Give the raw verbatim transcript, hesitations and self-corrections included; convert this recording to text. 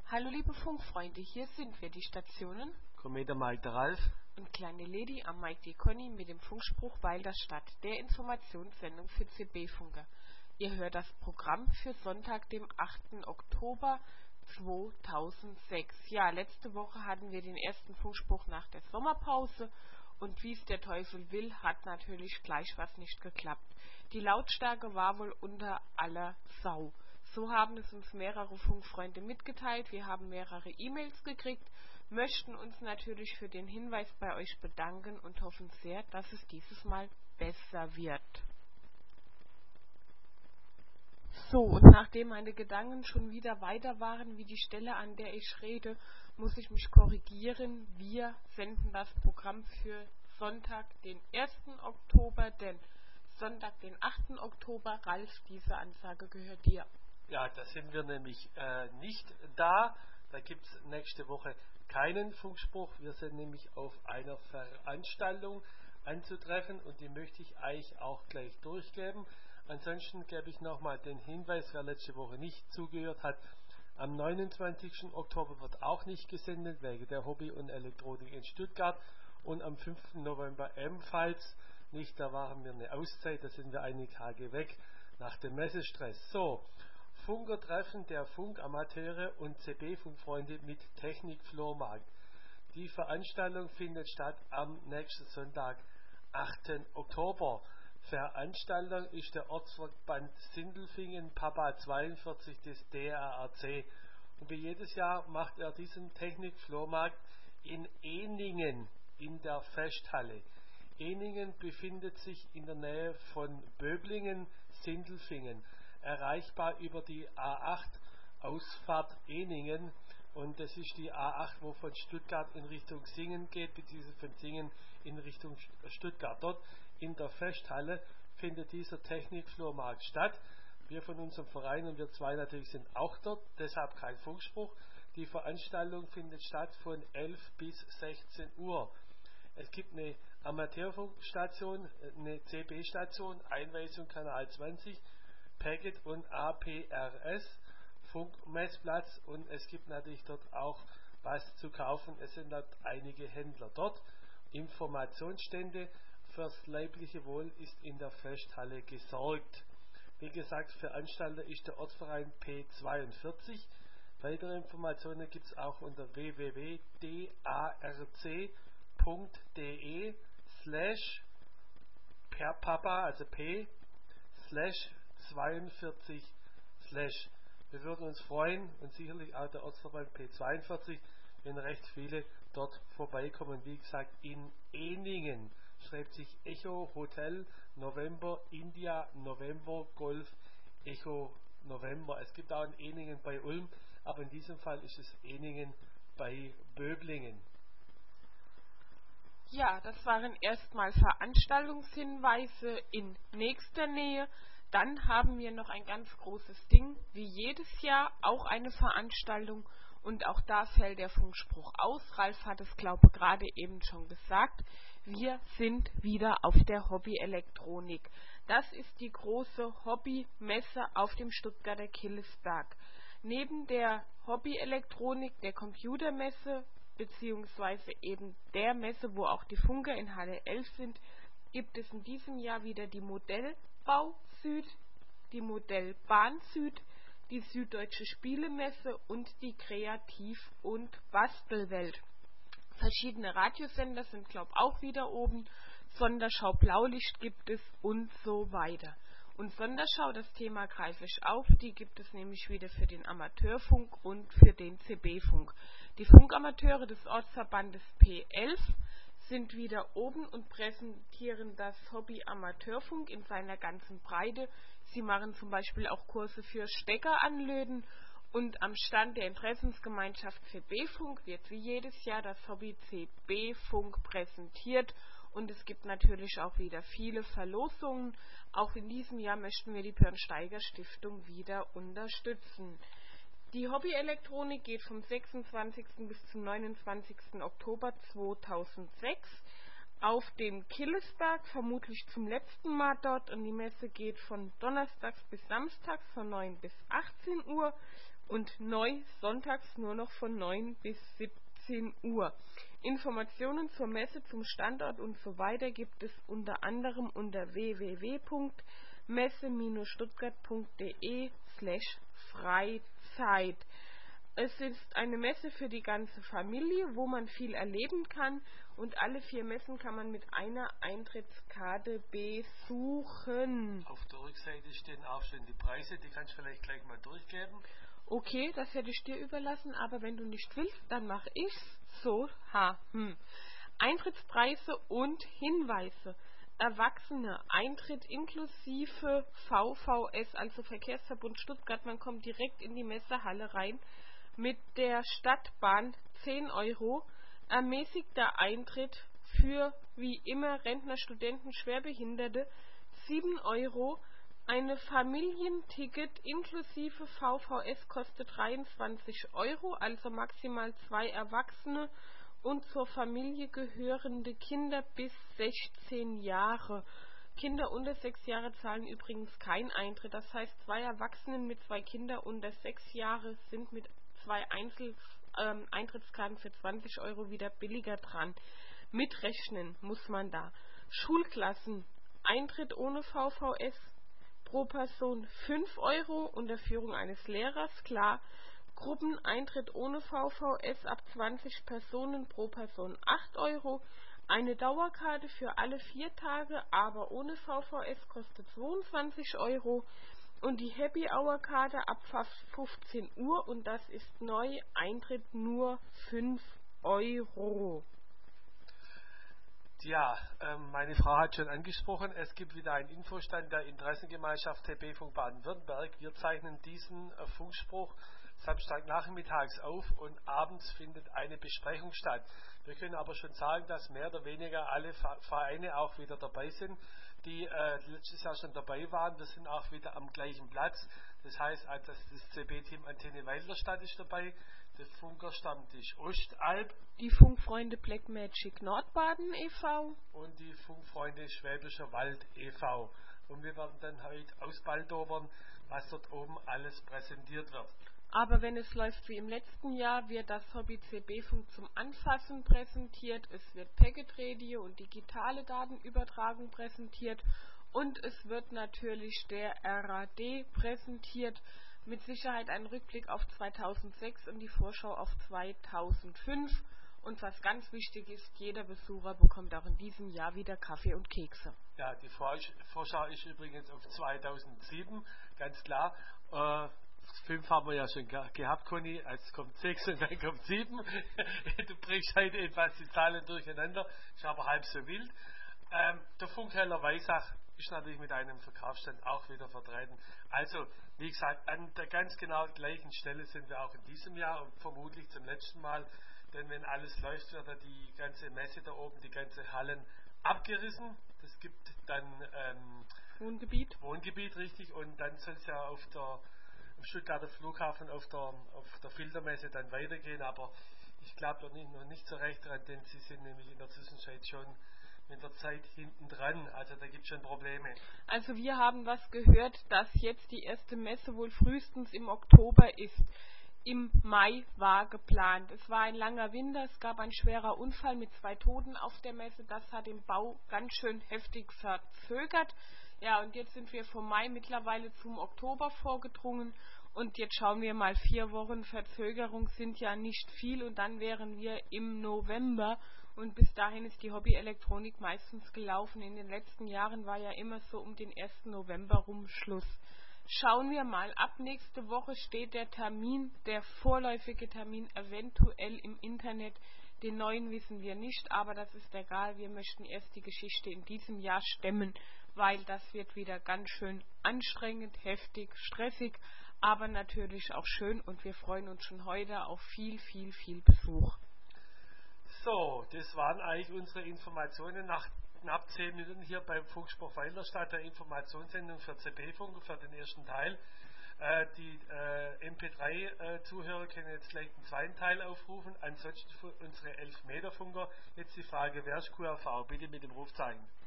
Hallo liebe Funkfreunde, hier sind wir, die Stationen Kometer Mike der Ralf und Kleine Lady am Mike die Conny mit dem Funkspruch Weil der Stadt, der Informationssendung für C B-Funker. Ihr hört das Programm für Sonntag, dem achten Oktober zweitausendsechs. Ja, letzte Woche hatten wir den ersten Funkspruch nach der Sommerpause und wie es der Teufel will, hat natürlich gleich was nicht geklappt. Die Lautstärke war wohl unter aller Sau. So haben es uns mehrere Funkfreunde mitgeteilt. Wir haben mehrere E-Mails gekriegt, möchten uns natürlich für den Hinweis bei euch bedanken und hoffen sehr, dass es dieses Mal besser wird. So, und nachdem meine Gedanken schon wieder weiter waren wie die Stelle, an der ich rede, muss ich mich korrigieren. Wir senden das Programm für Sonntag, den ersten Oktober, denn Sonntag, den achten Oktober, Ralf, diese Ansage gehört dir. Ja, da sind wir nämlich äh, nicht da. Da gibt es nächste Woche keinen Funkspruch. Wir sind nämlich auf einer Veranstaltung anzutreffen und die möchte ich euch auch gleich durchgeben. Ansonsten gebe ich nochmal den Hinweis, wer letzte Woche nicht zugehört hat. Am neunundzwanzigsten Oktober wird auch nicht gesendet, wegen der Hobby und Elektronik in Stuttgart. Und am fünften November ebenfalls nicht. Da waren wir eine Auszeit, da sind wir einige Tage weg nach dem Messestress. So, Funkertreffen der Funkamateure und C B-Funkfreunde mit Technik-Flohmarkt. Die Veranstaltung findet statt am nächsten Sonntag, achten Oktober. Veranstalter ist der Ortsverband Sindelfingen, Papa zweiundvierzig des D R A C. Und wie jedes Jahr macht er diesen Technik-Flohmarkt in Ehningen in der Festhalle. Ehningen befindet sich in der Nähe von Böblingen, Sindelfingen. Erreichbar über die A acht Ausfahrt Ehningen, und das ist die A acht, wo von Stuttgart in Richtung Singen geht, beziehungsweise von Singen in Richtung Stuttgart. Dort in der Festhalle findet dieser Technikflohmarkt statt. Wir von unserem Verein und wir zwei natürlich sind auch dort, deshalb kein Funkspruch. Die Veranstaltung findet statt von elf bis sechzehn Uhr. Es gibt eine Amateurfunkstation, eine C B-Station, Einweisung Kanal zwanzig, Packet und A P R S, Funkmessplatz, und es gibt natürlich dort auch was zu kaufen. Es sind dort einige Händler dort. Informationsstände fürs leibliche Wohl ist in der Festhalle gesorgt. Wie gesagt, Veranstalter ist der Ortsverein P zweiundvierzig. Weitere Informationen gibt es auch unter w w w punkt darc punkt de slash per Papa, also P, slash zweiundvierzig slash. Wir würden uns freuen und sicherlich auch der Ortsverband P zweiundvierzig, wenn recht viele dort vorbeikommen. Wie gesagt, in Ehningen schreibt sich Echo Hotel November India November Golf Echo November. Es gibt auch in Ehningen bei Ulm, aber in diesem Fall ist es Ehningen bei Böblingen. Ja, das waren erstmal Veranstaltungshinweise in nächster Nähe. Dann haben wir noch ein ganz großes Ding, wie jedes Jahr, auch eine Veranstaltung, und auch da fällt der Funkspruch aus. Ralf hat es, glaube ich, gerade eben schon gesagt. Wir sind wieder auf der Hobby-Elektronik. Das ist die große Hobbymesse auf dem Stuttgarter Killesberg. Neben der Hobby-Elektronik, der Computermesse, beziehungsweise eben der Messe, wo auch die Funker in Halle elf sind, gibt es in diesem Jahr wieder die Modellbau Süd, die Modellbahn Süd, die Süddeutsche Spielemesse und die Kreativ- und Bastelwelt. Verschiedene Radiosender sind, glaube ich, auch wieder oben. Sonderschau Blaulicht gibt es und so weiter. Und Sonderschau, das Thema greife ich auf, die gibt es nämlich wieder für den Amateurfunk und für den C B-Funk. Die Funkamateure des Ortsverbandes P elf sind wieder oben und präsentieren das Hobby Amateurfunk in seiner ganzen Breite. Sie machen zum Beispiel auch Kurse für Stecker anlöten, und am Stand der Interessensgemeinschaft C B-Funk wird wie jedes Jahr das Hobby C B-Funk präsentiert, und es gibt natürlich auch wieder viele Verlosungen. Auch in diesem Jahr möchten wir die Björn-Steiger Stiftung wieder unterstützen. Die Hobby-Elektronik geht vom sechsundzwanzigsten bis zum neunundzwanzigsten Oktober zweitausendsechs auf dem Killesberg, vermutlich zum letzten Mal dort, und die Messe geht von donnerstags bis samstags von neun bis achtzehn Uhr. und neu sonntags nur noch von neun bis siebzehn Uhr. Informationen zur Messe, zum Standort und so weiter gibt es unter anderem unter w w w punkt messe Bindestrich stuttgart punkt de slash Freizeit. Es ist eine Messe für die ganze Familie, wo man viel erleben kann, und alle vier Messen kann man mit einer Eintrittskarte besuchen. Auf der Rückseite stehen auch schon die Preise, die kannst du vielleicht gleich mal durchgeben. Okay, das hätte ich dir überlassen, aber wenn du nicht willst, dann mache ich's so. Ha, hm. Eintrittspreise und Hinweise. Erwachsene, Eintritt inklusive V V S, also Verkehrsverbund Stuttgart, man kommt direkt in die Messehalle rein. Mit der Stadtbahn zehn Euro, ermäßigter Eintritt für wie immer Rentner, Studenten, Schwerbehinderte sieben Euro, eine Familienticket inklusive V V S kostet dreiundzwanzig Euro, also maximal zwei Erwachsene und zur Familie gehörende Kinder bis sechzehn Jahre. Kinder unter sechs Jahre zahlen übrigens keinen Eintritt, das heißt, zwei Erwachsenen mit zwei Kindern unter sechs Jahre sind mit zwei Einzel ähm, Eintrittskarten für zwanzig Euro wieder billiger dran. Mitrechnen muss man da. Schulklassen, Eintritt ohne V V S pro Person fünf Euro unter Führung eines Lehrers, klar. Gruppeneintritt ohne V V S ab zwanzig Personen pro Person acht Euro. Eine Dauerkarte für alle vier Tage, aber ohne V V S kostet zweiundzwanzig Euro. Und die Happy Hour Karte ab fünfzehn Uhr, und das ist neu, Eintritt nur fünf Euro. Ja, ähm, meine Frau hat schon angesprochen, es gibt wieder einen Infostand der Interessengemeinschaft C B-Funk Baden-Württemberg. Wir zeichnen diesen äh, Funkspruch Samstagnachmittags auf und abends findet eine Besprechung statt. Wir können aber schon sagen, dass mehr oder weniger alle Vereine auch wieder dabei sind, die äh, letztes Jahr schon dabei waren. Wir sind auch wieder am gleichen Platz. Das heißt, also das C B-Team Antenne Weilerstadt ist dabei, der Funker Stammtisch Ostalb, die Funkfreunde Black Magic Nordbaden e V und die Funkfreunde Schwäbischer Wald e V. Und wir werden dann heute ausbaldobern, was dort oben alles präsentiert wird. Aber wenn es läuft wie im letzten Jahr, wird das Hobby C B-Funk zum Anfassen präsentiert, es wird Packet Radio und digitale Datenübertragung präsentiert und es wird natürlich der R A D präsentiert. Mit Sicherheit ein Rückblick auf zweitausendsechs und die Vorschau auf zweitausendfünf. Und was ganz wichtig ist, jeder Besucher bekommt auch in diesem Jahr wieder Kaffee und Kekse. Ja, die Vorschau ist übrigens auf zweitausendsieben, ganz klar. Äh, fünf haben wir ja schon gehabt, Conny. Jetzt kommt sechs und dann kommt sieben. Du bringst heute etwas die Zahlen durcheinander. Ist aber halb so wild. Ähm, der Funkheller Weissach ist natürlich mit einem Verkaufsstand auch wieder vertreten. Also, wie gesagt, an der ganz genau gleichen Stelle sind wir auch in diesem Jahr und vermutlich zum letzten Mal. Denn wenn alles läuft, wird ja die ganze Messe da oben, die ganze Hallen abgerissen. Das gibt dann ähm, Wohngebiet. Wohngebiet, richtig. Und dann soll es ja auf der im Stuttgarter Flughafen auf der, auf der Filtermesse dann weitergehen, aber ich glaube noch nicht, noch nicht so recht dran, denn sie sind nämlich in der Zwischenzeit schon mit der Zeit hinten dran, also da gibt es schon Probleme. Also wir haben was gehört, dass jetzt die erste Messe wohl frühestens im Oktober ist. Im Mai war geplant. Es war ein langer Winter, es gab ein schwerer Unfall mit zwei Toten auf der Messe, das hat den Bau ganz schön heftig verzögert. Ja, und jetzt sind wir vom Mai mittlerweile zum Oktober vorgedrungen und jetzt schauen wir mal, vier Wochen Verzögerung sind ja nicht viel und dann wären wir im November und bis dahin ist die Hobbyelektronik meistens gelaufen. In den letzten Jahren war ja immer so um den ersten November rum Schluss. Schauen wir mal, ab nächste Woche steht der Termin, der vorläufige Termin eventuell im Internet. Den neuen wissen wir nicht, aber das ist egal. Wir möchten erst die Geschichte in diesem Jahr stemmen, weil das wird wieder ganz schön anstrengend, heftig, stressig, aber natürlich auch schön und wir freuen uns schon heute auf viel, viel, viel Besuch. So, das waren eigentlich unsere Informationen nach knapp zehn Minuten hier beim Funkspruch Weilerstadt, der Informationssendung für C B-Funk, für den ersten Teil. Äh, die äh, M P drei Zuhörer können jetzt gleich den zweiten Teil aufrufen. Ansonsten für unsere elf Meter Funker jetzt die Frage, wer ist Q R V? Bitte mit dem Rufzeichen.